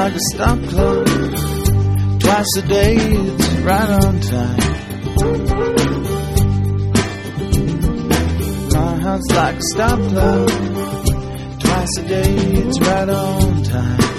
like a stop clock. Twice a day, it's right on time. My heart's like a stop clock. Twice a day, it's right on time.